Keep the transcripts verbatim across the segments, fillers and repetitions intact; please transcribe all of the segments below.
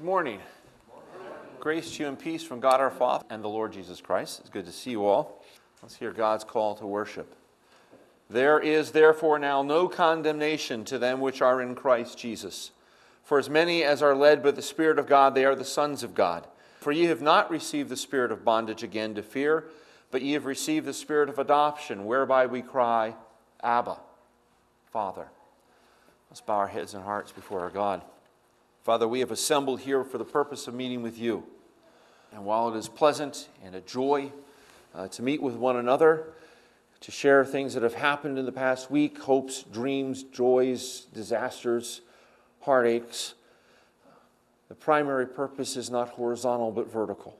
morning. Grace to you and peace from God our Father and the Lord Jesus Christ. It's good to see you all. Let's hear God's call to worship. There is therefore now no condemnation to them which are in Christ Jesus. For as many as are led by the Spirit of God, they are the sons of God. For ye have not received the spirit of bondage again to fear, but ye have received the spirit of adoption, whereby we cry, Abba, Father. Let's bow our heads and hearts before our God. Father, we have assembled here for the purpose of meeting with you. And while it is pleasant and a joy uh, to meet with one another, to share things that have happened in the past week, hopes, dreams, joys, disasters, heartaches, the primary purpose is not horizontal but vertical.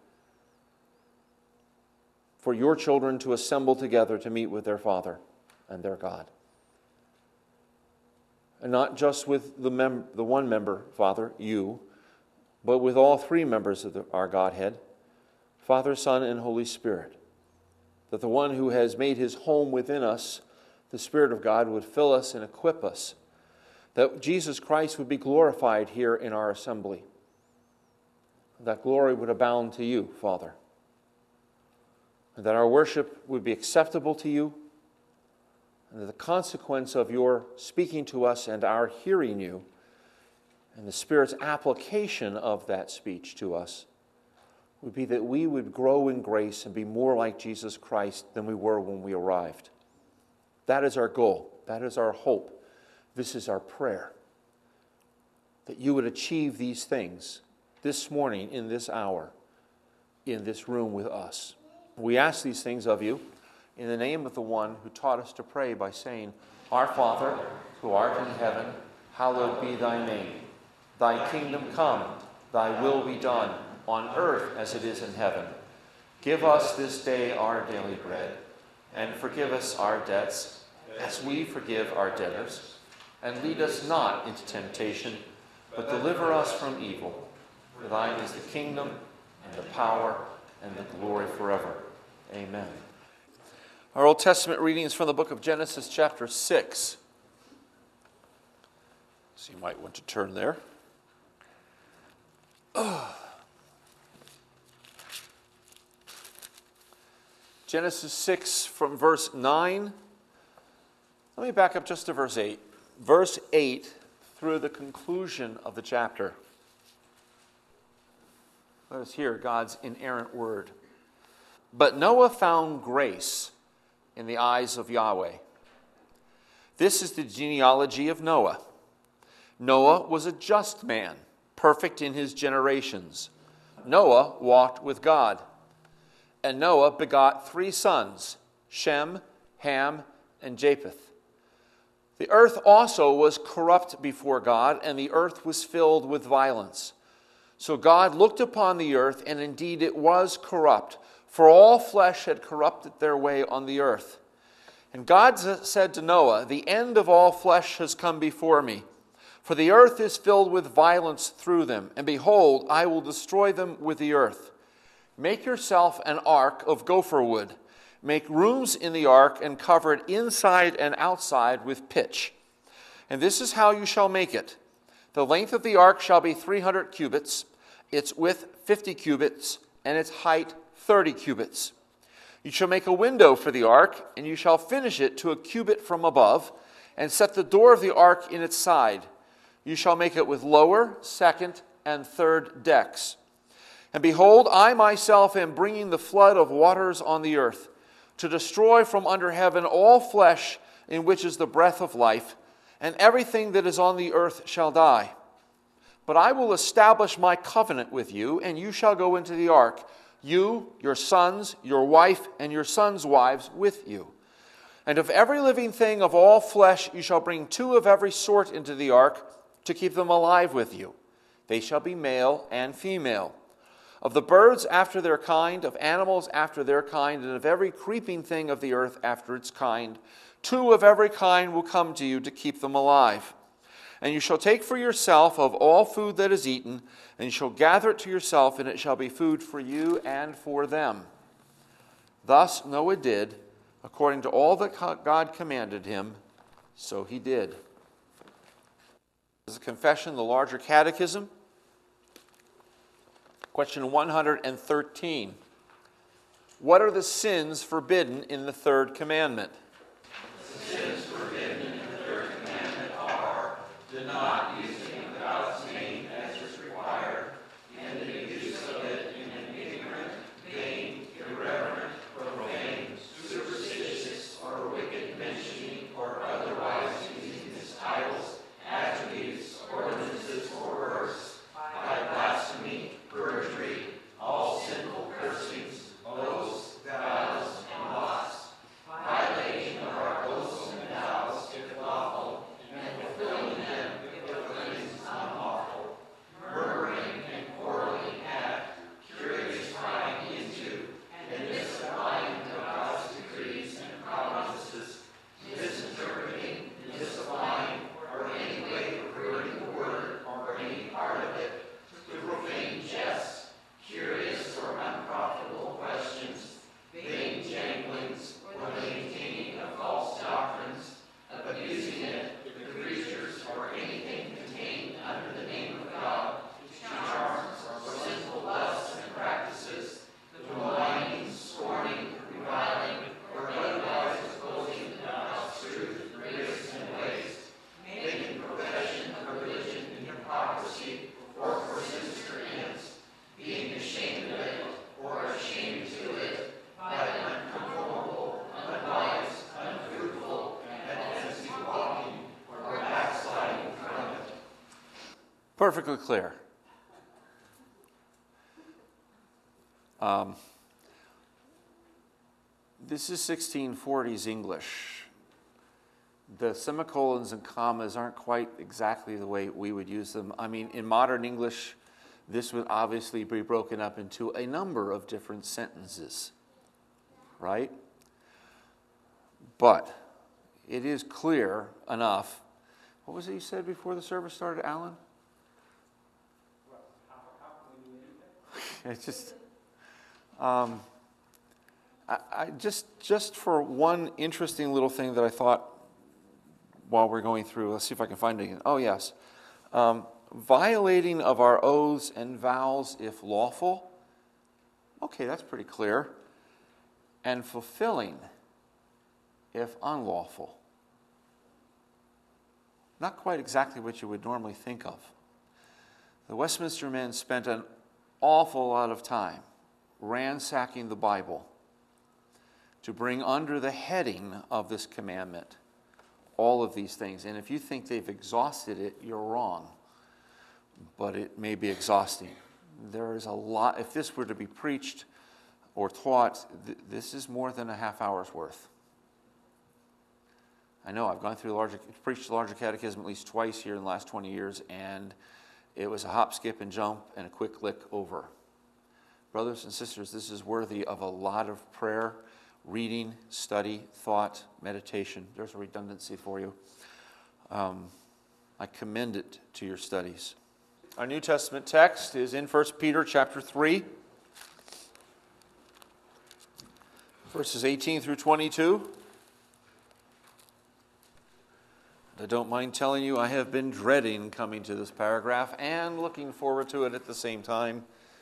For your children to assemble together to meet with their Father and their God. And not just with the mem- the one member, Father, you, but with all three members of the, our Godhead, Father, Son, and Holy Spirit. That the one who has made his home within us, the Spirit of God, would fill us and equip us. That Jesus Christ would be glorified here in our assembly. That glory would abound to you, Father. And that our worship would be acceptable to you. And that the consequence of your speaking to us and our hearing you, and the Spirit's application of that speech to us, would be that we would grow in grace and be more like Jesus Christ than we were when we arrived. That is our goal. That is our hope. This is our prayer. That you would achieve these things this morning, in this hour, in this room with us. We ask these things of you in the name of the one who taught us to pray by saying, Our Father, who art in heaven, hallowed be thy name. Thy kingdom come, thy will be done, on earth as it is in heaven. Give us this day our daily bread, and forgive us our debts, as we forgive our debtors. And lead us not into temptation, but deliver us from evil. For thine is the kingdom, and the power, and the glory forever. Amen. Our Old Testament reading is from the book of Genesis, chapter six. So you might want to turn there. Oh. Genesis six from verse nine. Let me back up just to verse eight. Verse eight through the conclusion of the chapter. Let us hear God's inerrant word. But Noah found grace in the eyes of Yahweh. This is the genealogy of Noah. Noah was a just man, perfect in his generations. Noah walked with God. And Noah begot three sons, Shem, Ham, and Japheth. The earth also was corrupt before God, and the earth was filled with violence. So God looked upon the earth, and indeed it was corrupt, for all flesh had corrupted their way on the earth. And God said to Noah, The end of all flesh has come before me, for the earth is filled with violence through them, and behold, I will destroy them with the earth. Make yourself an ark of gopher wood. Make rooms in the ark, and cover it inside and outside with pitch. And this is how you shall make it. The length of the ark shall be three hundred cubits, its width fifty cubits, and its height thirty cubits. You shall make a window for the ark, and you shall finish it to a cubit from above, and set the door of the ark in its side. You shall make it with lower, second, and third decks. And behold, I myself am bringing the flood of waters on the earth, to destroy from under heaven all flesh in which is the breath of life, and everything that is on the earth shall die. But I will establish my covenant with you, and you shall go into the ark, you, your sons, your wife, and your sons' wives with you. And of every living thing of all flesh you shall bring two of every sort into the ark, to keep them alive with you. They shall be male and female. Of the birds after their kind, of animals after their kind, and of every creeping thing of the earth after its kind, two of every kind will come to you to keep them alive. And you shall take for yourself of all food that is eaten, and you shall gather it to yourself, and it shall be food for you and for them. Thus Noah did, according to all that God commanded him, so he did. This is a confession, the larger catechism. Question one hundred thirteen. What are the sins forbidden in the third commandment? The sins forbidden in the third commandment are the not using of God's name as is required, and the use of it in an ignorant, vain, irreverent, profane, superstitious, or wicked mentioning, or otherwise using his titles, attributes, ordinances, or works, by blasphemy, perjury, all sinful cursings, oaths, vows, and lots, violating of our oaths and vows, if lawful, and fulfilling them, if the things unlawful, murmuring and quarreling at, curious prying into, and misapplying of God's decrees and providences, misinterpreting, misapplying, or any way perverting the word, or any part of it, to profane jests, curious or unprofitable questions, vain janglings, or maintaining of false doctrines, abusing it, the creatures, or anything contained under the name of God, to charms or sinful lusts and practices, the maligning, scorning, reviling, or otherwise opposing God's truth, grace, and ways, making profession of religion in hypocrisy or for sinister ends, being ashamed of it, or ashamed to it, by unconformable, unwise, unfruitful, and empty walking, or backsliding from it. Perfectly clear. Um, this is sixteen forties English. The semicolons and commas aren't quite exactly the way we would use them. I mean, in modern English, this would obviously be broken up into a number of different sentences, right? But it is clear enough. What was it you said before the service started, Alan? It's just, um, I, I just just for one interesting little thing that I thought while we're going through. Let's see if I can find it again. Oh yes. Um, Violating of our oaths and vows if lawful. Okay, that's pretty clear. And fulfilling if unlawful. Not quite exactly what you would normally think of. The Westminster men spent an awful lot of time ransacking the Bible to bring under the heading of this commandment all of these things. And if you think they've exhausted it, you're wrong. But it may be exhausting. There is a lot. If this were to be preached or taught, th- this is more than a half hour's worth. I know I've gone through the larger, preached the larger catechism at least twice here in the last twenty years, and it was a hop, skip, and jump, and a quick lick over. Brothers and sisters, this is worthy of a lot of prayer, reading, study, thought, meditation. There's a redundancy for you. Um, I commend it to your studies. Our New Testament text is in First Peter chapter three, verses eighteen through twenty-two. I don't mind telling you I have been dreading coming to this paragraph and looking forward to it at the same time.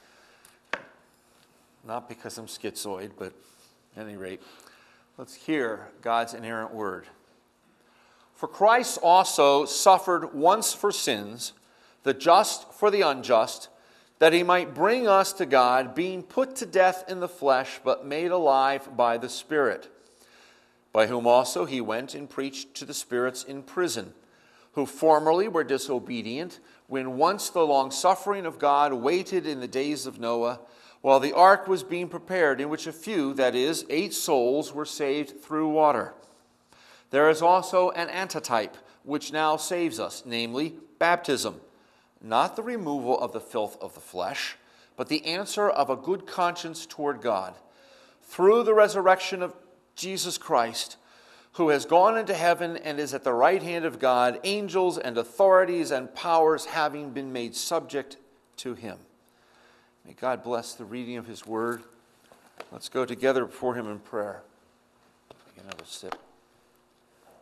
Not because I'm schizoid, but at any rate, let's hear God's inerrant word. For Christ also suffered once for sins, the just for the unjust, that he might bring us to God, being put to death in the flesh, but made alive by the Spirit, by whom also he went and preached to the spirits in prison, who formerly were disobedient, when once the long-suffering of God waited in the days of Noah, while the ark was being prepared, in which a few, that is, eight souls, were saved through water. There is also an antitype, which now saves us, namely baptism, not the removal of the filth of the flesh, but the answer of a good conscience toward God, through the resurrection of Jesus Christ, who has gone into heaven and is at the right hand of God, angels and authorities and powers having been made subject to him. May God bless the reading of his word. Let's go together before him in prayer. You can have a sip.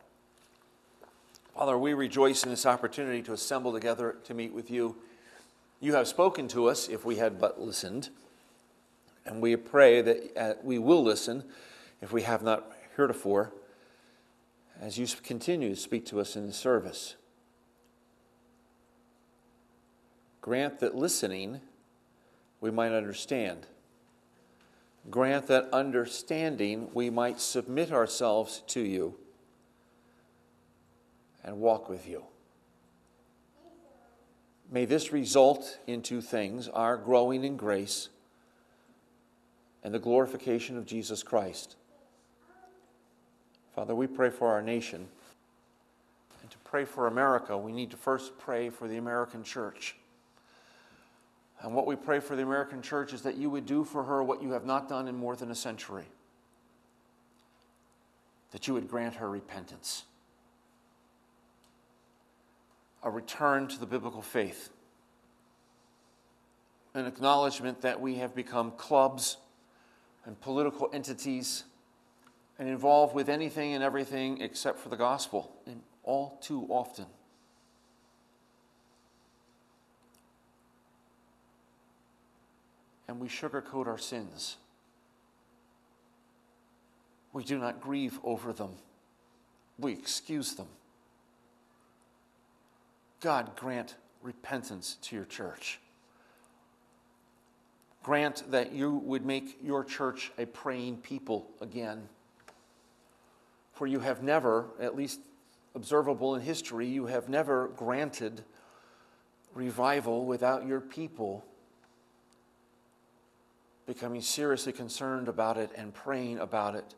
Father, we rejoice in this opportunity to assemble together to meet with you. You have spoken to us if we had but listened, and we pray that uh, we will listen if we have not heretofore, as you continue to speak to us in the service. Grant that listening we might understand. Grant that understanding we might submit ourselves to you and walk with you. May this result in two things: our growing in grace and the glorification of Jesus Christ. Father, we pray for our nation. And to pray for America, we need to first pray for the American church. And what we pray for the American church is that you would do for her what you have not done in more than a century. That you would grant her repentance. A return to the biblical faith. An acknowledgement that we have become clubs and political entities and involved with anything and everything except for the gospel, and all too often. And we sugarcoat our sins. We do not grieve over them. We excuse them. God, grant repentance to your church. Grant that you would make your church a praying people again. For you have never, at least observable in history, you have never granted revival without your people becoming seriously concerned about it and praying about it.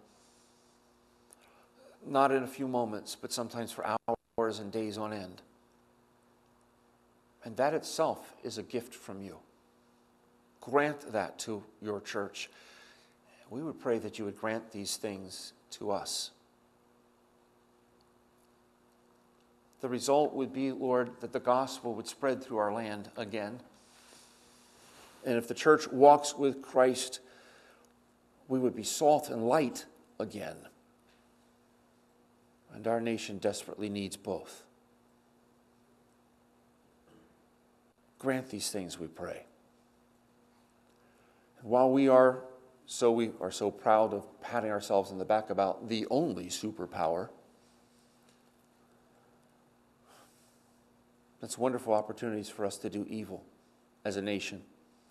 Not in a few moments, but sometimes for hours and days on end. And that itself is a gift from you. Grant that to your church. We would pray that you would grant these things to us. The result would be, Lord, that the gospel would spread through our land again. And if the church walks with Christ, we would be salt and light again. And our nation desperately needs both. Grant these things, we pray. And while we are so we are so proud of patting ourselves in the back about the only superpower, that's wonderful opportunities for us to do evil as a nation.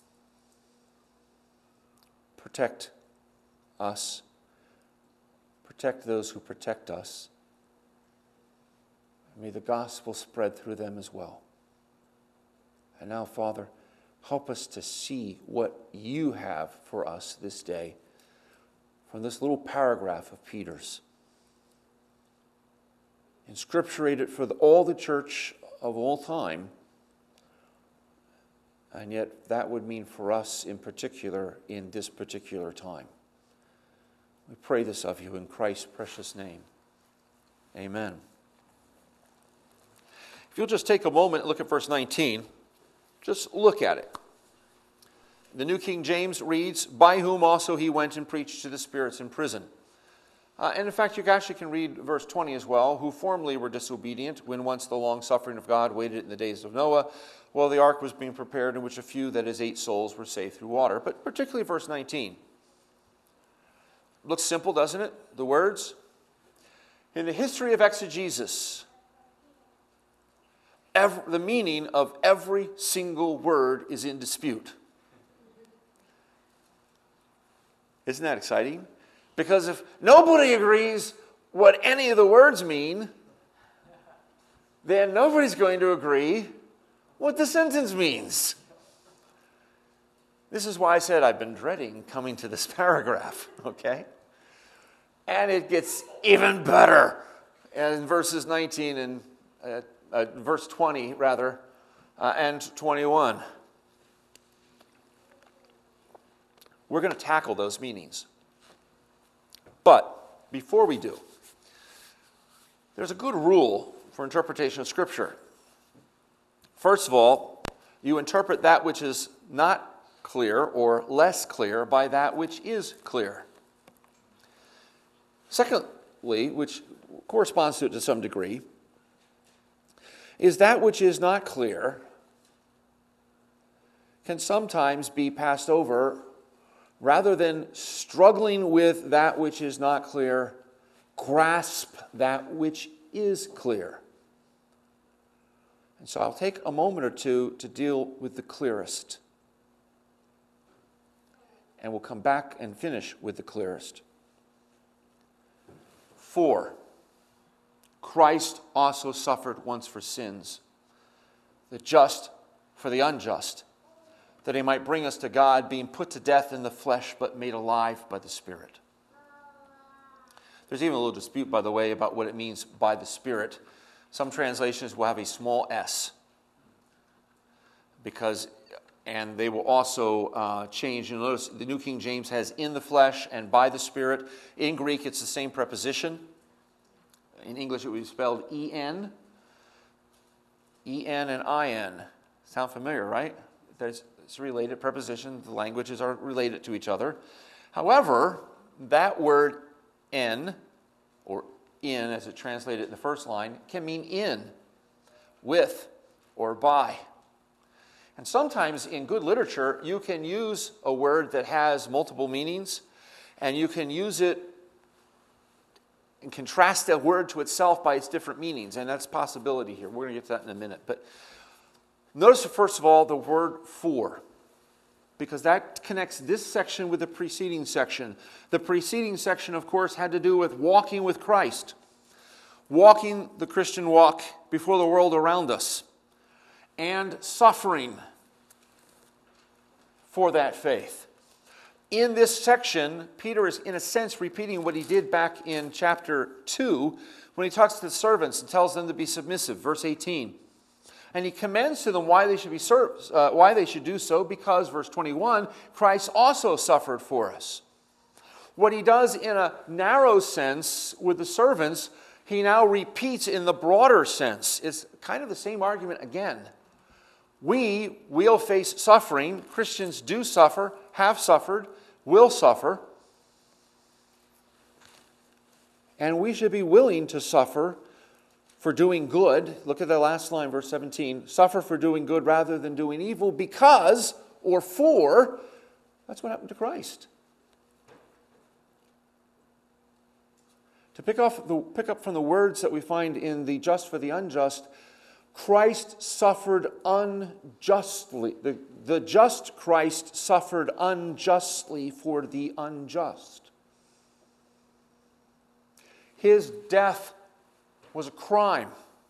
Protect us. Protect those who protect us. May the gospel spread through them as well. And now, Father, help us to see what you have for us this day from this little paragraph of Peter's. Inscripturate it for the, all the church of all time. And yet that would mean for us in particular in this particular time. We pray this of you in Christ's precious name. Amen. If you'll just take a moment and look at verse nineteen, just look at it. The New King James reads, "By whom also he went and preached to the spirits in prison." Uh, and in fact, you actually can read verse twenty as well, "Who formerly were disobedient, when once the long suffering of God waited in the days of Noah, while the ark was being prepared, in which a few, that is eight souls, were saved through water." But particularly verse nineteen. Looks simple, doesn't it? The words. In the history of exegesis, every, the meaning of every single word is in dispute. Isn't that exciting? Because if nobody agrees what any of the words mean, then nobody's going to agree what the sentence means. This is why I said I've been dreading coming to this paragraph, okay? And it gets even better in verses nineteen and uh, uh, verse twenty, rather, uh, and twenty-one. We're going to tackle those meanings. But before we do, there's a good rule for interpretation of Scripture. First of all, you interpret that which is not clear or less clear by that which is clear. Secondly, which corresponds to it to some degree, is that which is not clear can sometimes be passed over rather than struggling with that which is not clear. Grasp that which is clear. And so I'll take a moment or two to deal with the clearest. And we'll come back and finish with the clearest. Four, Christ also suffered once for sins, the just for the unjust, that he might bring us to God, being put to death in the flesh, but made alive by the Spirit. There's even a little dispute, by the way, about what it means by the Spirit. Some translations will have a small s, because, and they will also uh, change. You'll notice the New King James has in the flesh and by the Spirit. In Greek, it's the same preposition. In English, it would be spelled E N. E N and I N. Sound familiar, right? There's it's related preposition. The languages are related to each other. However, that word en, or in as it translated in the first line, can mean in, with, or by. And sometimes in good literature, you can use a word that has multiple meanings, and you can use it and contrast that word to itself by its different meanings, and that's a possibility here. We're going to get to that in a minute. But notice, first of all, the word for, because that connects this section with the preceding section. The preceding section, of course, had to do with walking with Christ, walking the Christian walk before the world around us, and suffering for that faith. In this section, Peter is, in a sense, repeating what he did back in chapter two when he talks to the servants and tells them to be submissive. Verse eighteen. And he commends to them why they should be served, uh, why they should do so, because, verse twenty-one, Christ also suffered for us. What he does in a narrow sense with the servants, he now repeats in the broader sense. It's kind of the same argument again. We will face suffering. Christians do suffer, have suffered, will suffer. And we should be willing to suffer for doing good. Look at the last line, verse seventeen. Suffer for doing good rather than doing evil, because, or for, that's what happened to Christ. To pick, off the, pick up from the words that we find in the just for the unjust, Christ suffered unjustly. The, the just Christ suffered unjustly for the unjust. His death was a crime.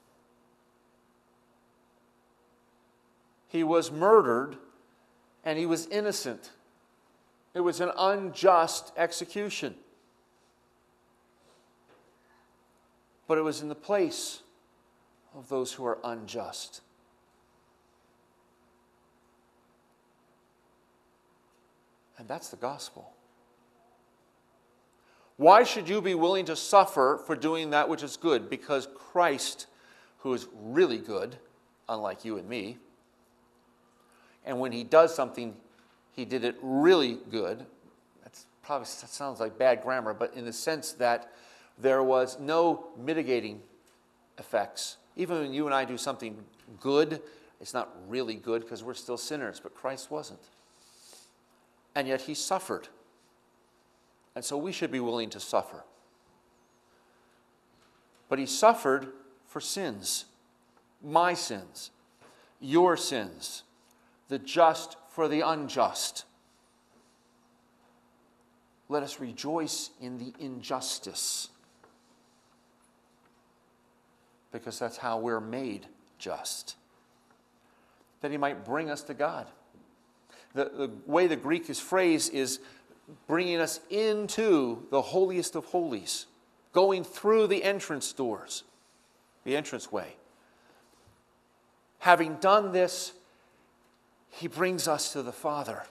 He was murdered, and he was innocent. It was an unjust execution. But it was in the place of those who are unjust. And that's the gospel. Why should you be willing to suffer for doing that which is good? Because Christ, who is really good, unlike you and me, and when he does something, he did it really good. That's probably that sounds like bad grammar, but in the sense that there was no mitigating effects. Even when you and I do something good, it's not really good because we're still sinners, but Christ wasn't. And yet he suffered. And so we should be willing to suffer. But he suffered for sins. My sins. Your sins. The just for the unjust. Let us rejoice in the injustice. Because that's how we're made just. That he might bring us to God. The, the way the Greek is phrased is bringing us into the holiest of holies. Going through the entrance doors. The entranceway. Having done this, he brings us to the Father.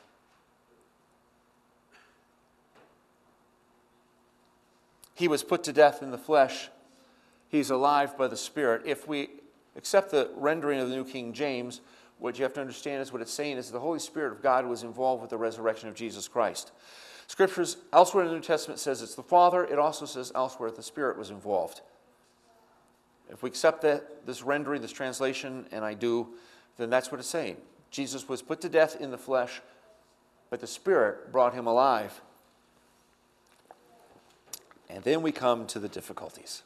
He was put to death in the flesh. He's alive by the Spirit. If we accept the rendering of the New King James, what you have to understand is what it's saying is the Holy Spirit of God was involved with the resurrection of Jesus Christ. Scriptures elsewhere in the New Testament says it's the Father. It also says elsewhere that the Spirit was involved. If we accept that, this rendering, this translation, and I do, then that's what it's saying. Jesus was put to death in the flesh, but the Spirit brought him alive. And then we come to the difficulties.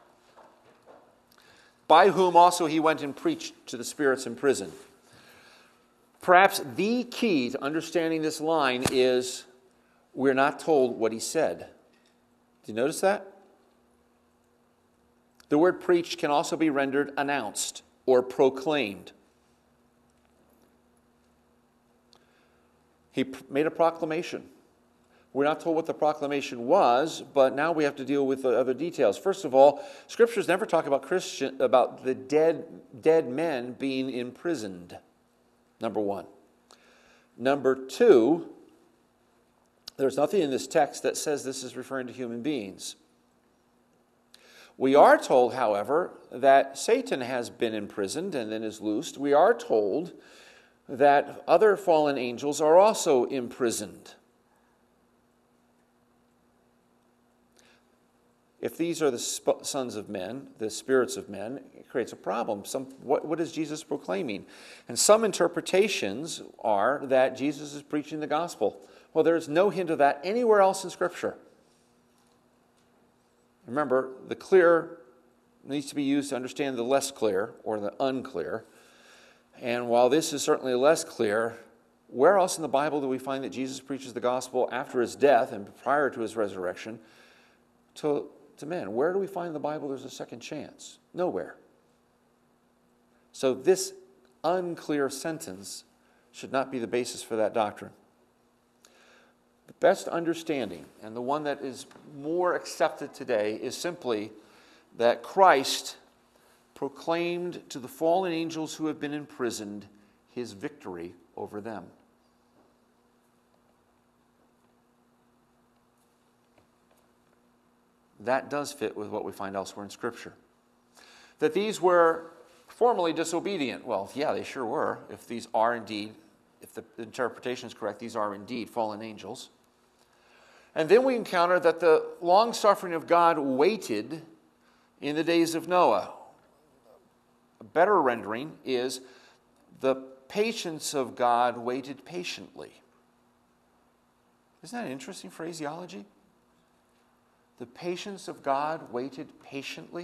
By whom also he went and preached to the spirits in prison. Perhaps the key to understanding this line is we're not told what he said. Did you notice that? The word preached can also be rendered announced or proclaimed. He made a proclamation. We're not told what the proclamation was, but now we have to deal with the other details. First of all, scriptures never talk about Christian about the dead dead men being imprisoned. Number one. Number two, there's nothing in this text that says this is referring to human beings. We are told, however, that Satan has been imprisoned and then is loosed. We are told that other fallen angels are also imprisoned. If these are the sp- sons of men, the spirits of men, it creates a problem. Some, what, what is Jesus proclaiming? And some interpretations are that Jesus is preaching the gospel. Well, there is no hint of that anywhere else in Scripture. Remember, the clear needs to be used to understand the less clear or the unclear. And while this is certainly less clear, where else in the Bible do we find that Jesus preaches the gospel after his death and prior to his resurrection to to men? Where do we find in the Bible there's a second chance? Nowhere. So this unclear sentence should not be the basis for that doctrine. The best understanding, and the one that is more accepted today, is simply that Christ proclaimed to the fallen angels who have been imprisoned his victory over them. That does fit with what we find elsewhere in Scripture. That these were formerly disobedient. Well, yeah, they sure were. If these are indeed, if the interpretation is correct, these are indeed fallen angels. And then we encounter that the long-suffering of God waited in the days of Noah. A better rendering is the patience of God waited patiently. Isn't that an interesting phraseology? The patience of God waited patiently.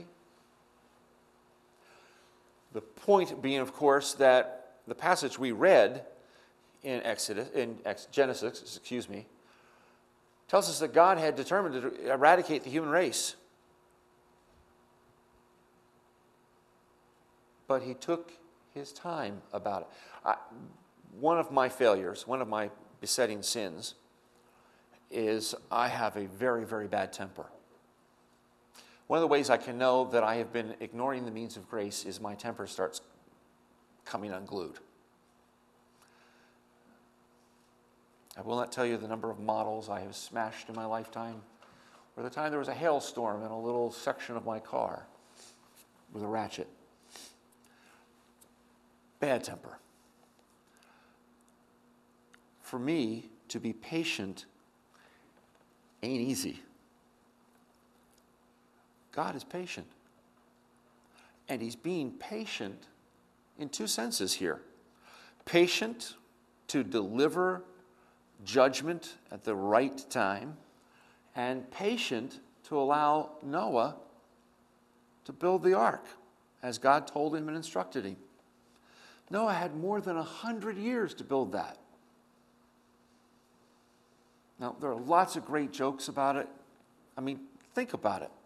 The point being, of course, that the passage we read in Exodus, in Genesis, excuse me, tells us that God had determined to eradicate the human race. But he took his time about it. I, one of my failures, one of my besetting sins, is I have a very, very bad temper. One of the ways I can know that I have been ignoring the means of grace is my temper starts coming unglued. I will not tell you the number of models I have smashed in my lifetime, or the time there was a hailstorm in a little section of my car with a ratchet. Bad temper. For me, to be patient ain't easy. God is patient. And he's being patient in two senses here. Patient to deliver judgment at the right time, and patient to allow Noah to build the ark, as God told him and instructed him. Noah had more than a hundred years to build that. Now, there are lots of great jokes about it. I mean, think about it.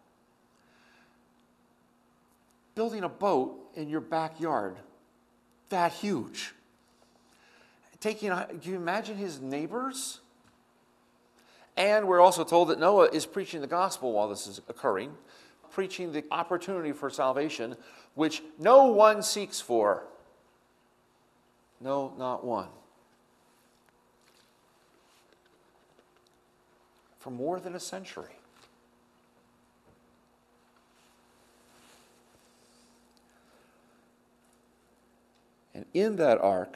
Building a boat in your backyard, that huge. Taking, a, can you imagine his neighbors? And we're also told that Noah is preaching the gospel while this is occurring, preaching the opportunity for salvation, which no one seeks for. No, not one. For more than a century. And in that ark,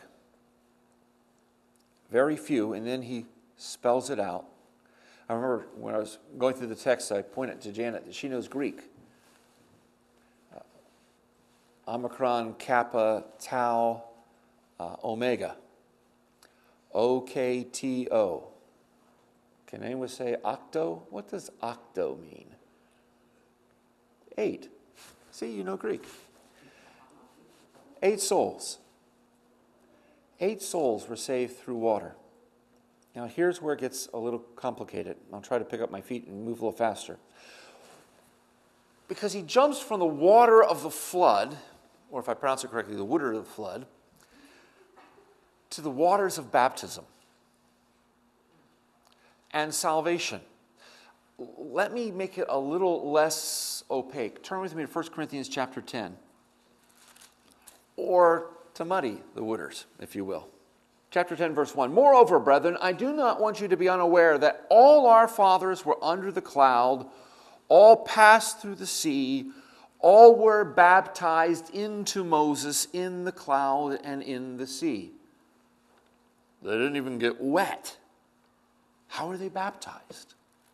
very few, and then he spells it out. I remember when I was going through the text, I pointed to Janet that she knows Greek. Uh, Omicron, Kappa, Tau, uh, omega. O K T O. Can anyone say octo? What does octo mean? Eight. See, you know Greek. Eight souls. Eight souls were saved through water. Now, here's where it gets a little complicated. I'll try to pick up my feet and move a little faster. Because he jumps from the water of the flood, or if I pronounce it correctly, the water of the flood, to the waters of baptism and salvation. Let me make it a little less opaque. Turn with me to First Corinthians chapter ten. Or to muddy the waters, if you will. Chapter ten, verse one. Moreover, brethren, I do not want you to be unaware that all our fathers were under the cloud, all passed through the sea, all were baptized into Moses in the cloud and in the sea. They didn't even get wet. How are they baptized?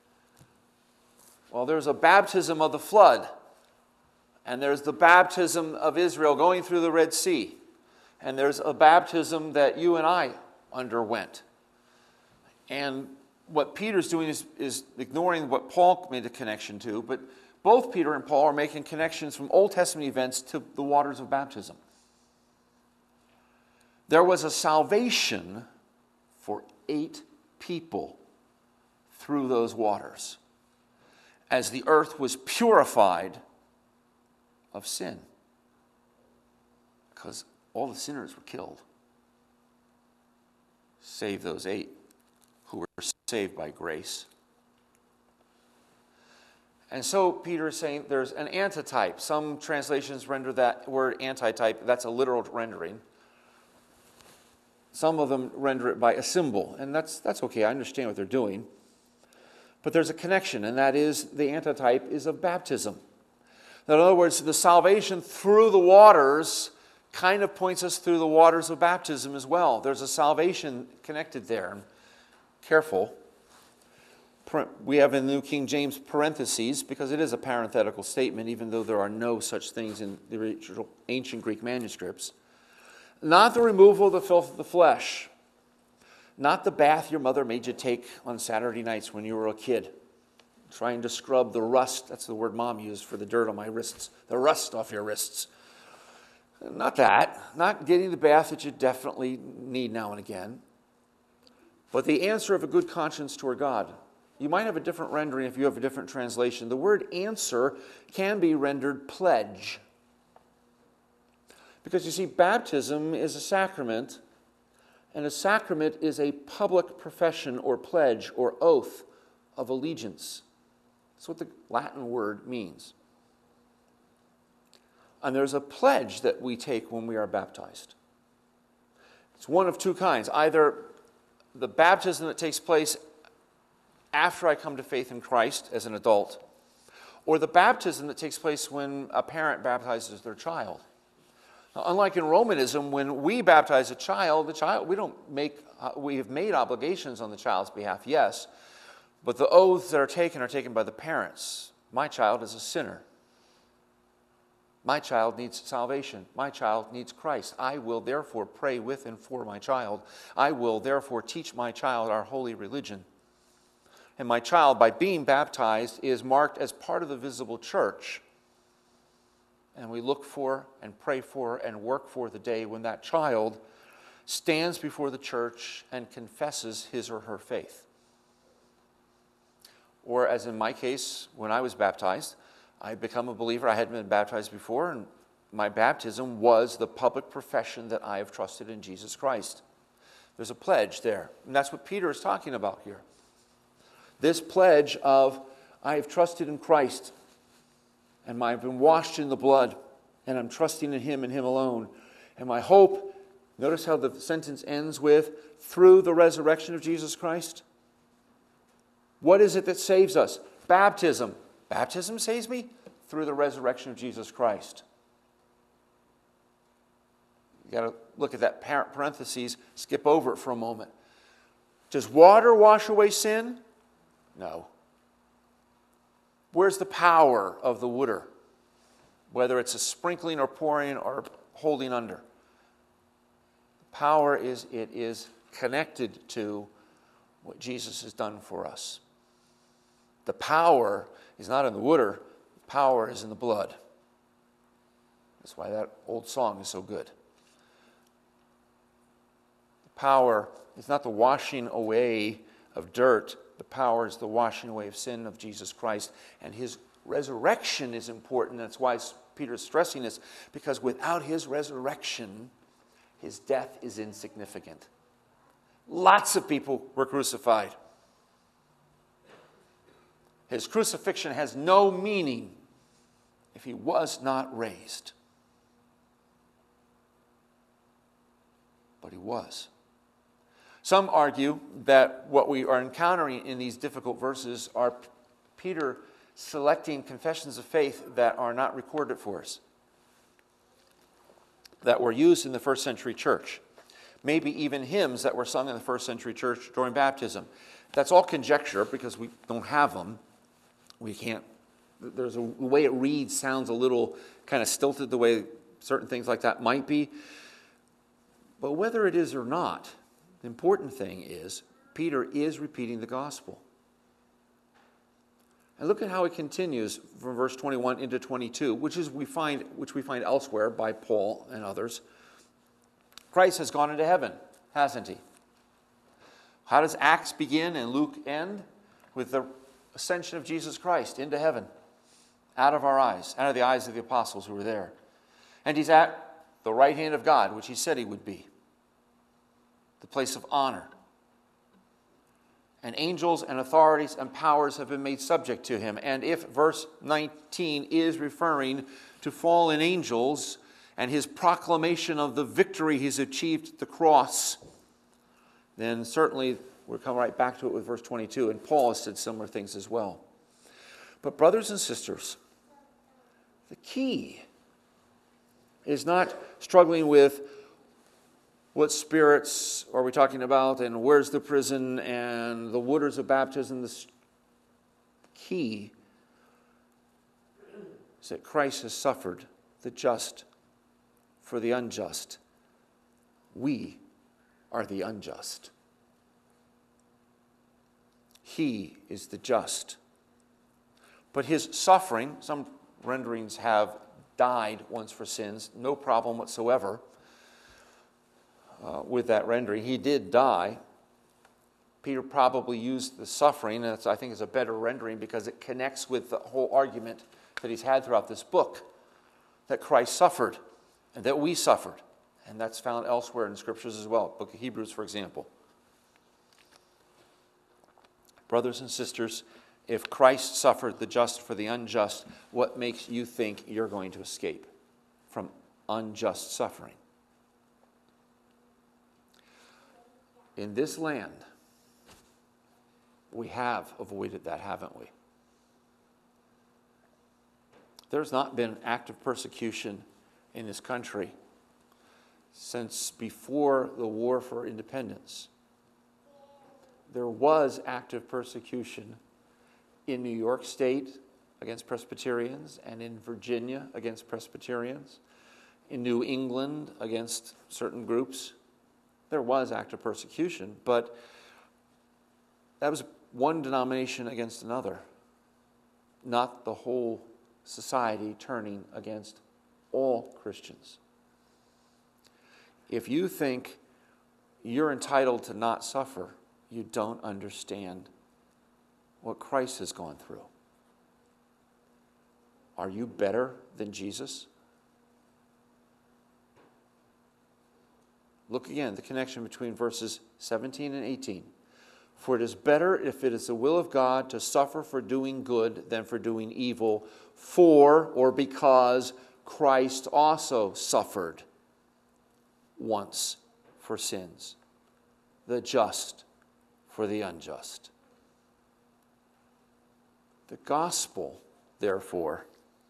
Well, there's a baptism of the flood, and there's the baptism of Israel going through the Red Sea, and there's a baptism that you and I underwent. And what Peter's doing is, is ignoring what Paul made a connection to, but both Peter and Paul are making connections from Old Testament events to the waters of baptism. There was a salvation for eight people through those waters as the earth was purified of sin, because all the sinners were killed, save those eight who were saved by grace. And so Peter is saying there's an antitype. Some translations render that word antitype, that's a literal rendering. Some of them render it by a symbol, and that's that's okay. I understand what they're doing. But there's a connection, and that is the antitype is of baptism. In other words, the salvation through the waters kind of points us through the waters of baptism as well. There's a salvation connected there. Careful. We have in the New King James parentheses, because it is a parenthetical statement, even though there are no such things in the original ancient Greek manuscripts. Not the removal of the filth of the flesh. Not the bath your mother made you take on Saturday nights when you were a kid, trying to scrub the rust. That's the word Mom used for the dirt on my wrists. The rust off your wrists. Not that. Not getting the bath that you definitely need now and again. But the answer of a good conscience toward God. You might have a different rendering if you have a different translation. The word answer can be rendered pledge. Because you see, baptism is a sacrament, and a sacrament is a public profession or pledge or oath of allegiance. That's what the Latin word means. And there's a pledge that we take when we are baptized. It's one of two kinds. Either the baptism that takes place after I come to faith in Christ as an adult, or the baptism that takes place when a parent baptizes their child. Now, unlike in Romanism, when we baptize a child, the child we don't make uh, we have made obligations on the child's behalf, yes, but the oaths that are taken are taken by the parents. My child is a sinner. My child needs salvation. My child needs Christ. I will therefore pray with and for my child. I will therefore teach my child our holy religion. And my child, by being baptized, is marked as part of the visible church. And we look for and pray for and work for the day when that child stands before the church and confesses his or her faith. Or as in my case, when I was baptized, I become a believer. I hadn't been baptized before, and my baptism was the public profession that I have trusted in Jesus Christ. There's a pledge there, and that's what Peter is talking about here. This pledge of, I have trusted in Christ, and I've been washed in the blood, and I'm trusting in Him and Him alone. And my hope, notice how the sentence ends with, through the resurrection of Jesus Christ. What is it that saves us? Baptism. Baptism saves me? Through the resurrection of Jesus Christ. You've got to look at that parentheses, skip over it for a moment. Does water wash away sin? No. Where's the power of the water? Whether it's a sprinkling or pouring or holding under. The Power is, it is connected to what Jesus has done for us. The power is not in the water, the power is in the blood. That's why that old song is so good. The power is not the washing away of dirt. The power is the washing away of sin of Jesus Christ. And his resurrection is important. That's why Peter's stressing this, because without his resurrection, his death is insignificant. Lots of people were crucified. His crucifixion has no meaning if he was not raised. But he was. Some argue that what we are encountering in these difficult verses are Peter selecting confessions of faith that are not recorded for us, that were used in the first century church. Maybe even hymns that were sung in the first century church during baptism. That's all conjecture because we don't have them. We can't, there's a the way it reads sounds a little kind of stilted the way certain things like that might be. But whether it is or not, the important thing is Peter is repeating the gospel. And look at how it continues from verse twenty-one into twenty-two, which is we find which we find elsewhere by Paul and others. Christ has gone into heaven, hasn't he? How does Acts begin and Luke end? With the ascension of Jesus Christ into heaven, out of our eyes, out of the eyes of the apostles who were there. And he's at the right hand of God, which he said he would be, the place of honor. And angels and authorities and powers have been made subject to him. And if verse nineteen is referring to fallen angels and his proclamation of the victory he's achieved at the cross, then certainly we'll come right back to it with verse twenty-two. And Paul has said similar things as well. But brothers and sisters, the key is not struggling with what spirits are we talking about, and where's the prison, and the waters of baptism. The key is that Christ has suffered the just for the unjust. We are the unjust. He is the just. But his suffering, some renderings have died once for sins, no problem whatsoever. Uh, with that rendering, he did die. Peter probably used the suffering, and that's, I think is a better rendering because it connects with the whole argument that he's had throughout this book, that Christ suffered and that we suffered. And that's found elsewhere in the scriptures as well, book of Hebrews, for example. Brothers and sisters, if Christ suffered the just for the unjust, what makes you think you're going to escape from unjust suffering? In this land, we have avoided that, haven't we? There's not been active persecution in this country since before the War for Independence. There was active persecution in New York State against Presbyterians and in Virginia against Presbyterians, in New England against certain groups. There was active persecution, but that was one denomination against another, not the whole society turning against all Christians. If you think you're entitled to not suffer, you don't understand what Christ has gone through. Are you better than Jesus? Look again, the connection between verses seventeen and eighteen. For it is better, if it is the will of God, to suffer for doing good than for doing evil, for or because Christ also suffered once for sins, the just for the unjust. The gospel, therefore,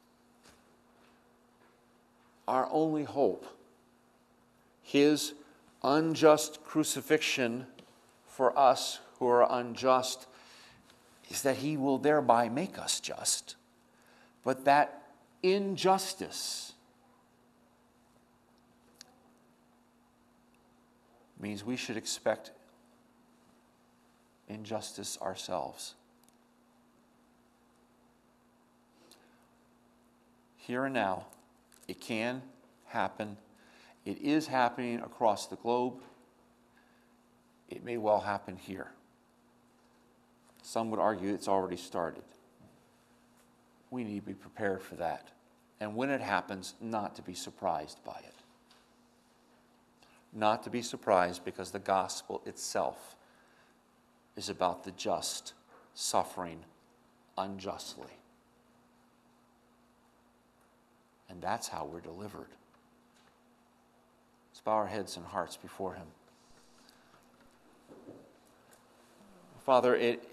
our only hope, his unjust crucifixion for us who are unjust, is that he will thereby make us just. But that injustice means we should expect injustice ourselves. Here and now, it can happen. It is happening across the globe. It may well happen here. Some would argue it's already started. We need to be prepared for that. And when it happens, not to be surprised by it. Not to be surprised, because the gospel itself is about the just suffering unjustly. And that's how we're delivered. Let's bow our heads and hearts before him. Father, it,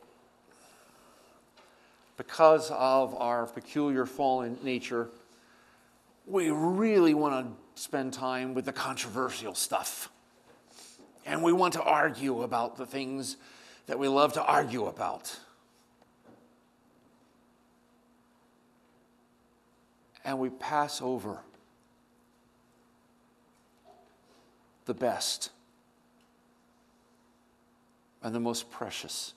because of our peculiar fallen nature, we really want to spend time with the controversial stuff. And we want to argue about the things that we love to argue about. And we pass over the best and the most precious.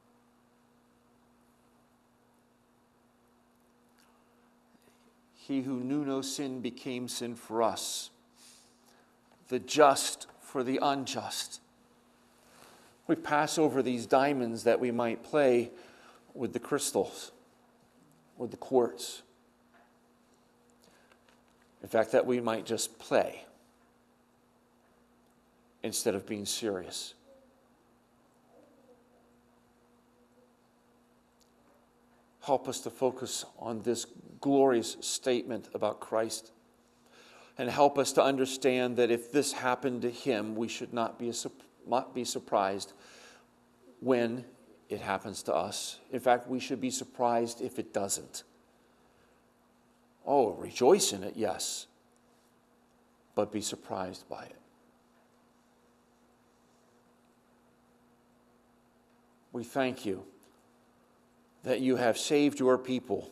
He who knew no sin became sin for us, the just for the unjust. We pass over these diamonds that we might play with the crystals, with the quartz. In fact, that we might just play instead of being serious. Help us to focus on this glorious statement about Christ, and help us to understand that if this happened to him, we should not be, a, not be surprised when it happens to us. In fact, we should be surprised if it doesn't. Oh, rejoice in it, yes, but be surprised by it. We thank you that you have saved your people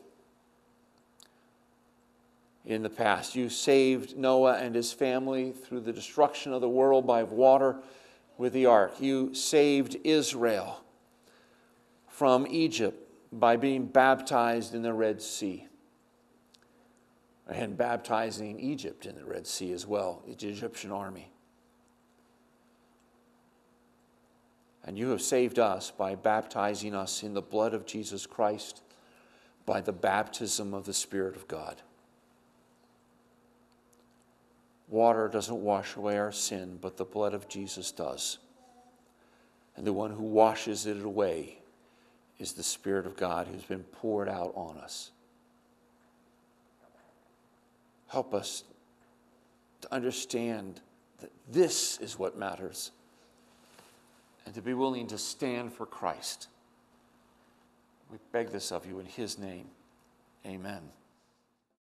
in the past. You saved Noah and his family through the destruction of the world by water with the ark. You saved Israel from Egypt by being baptized in the Red Sea, and baptizing Egypt in the Red Sea as well, the Egyptian army. And you have saved us by baptizing us in the blood of Jesus Christ, by the baptism of the Spirit of God. Water doesn't wash away our sin, but the blood of Jesus does. And the one who washes it away is the Spirit of God who's been poured out on us. Help us to understand that this is what matters, and to be willing to stand for Christ. We beg this of you in his name. Amen.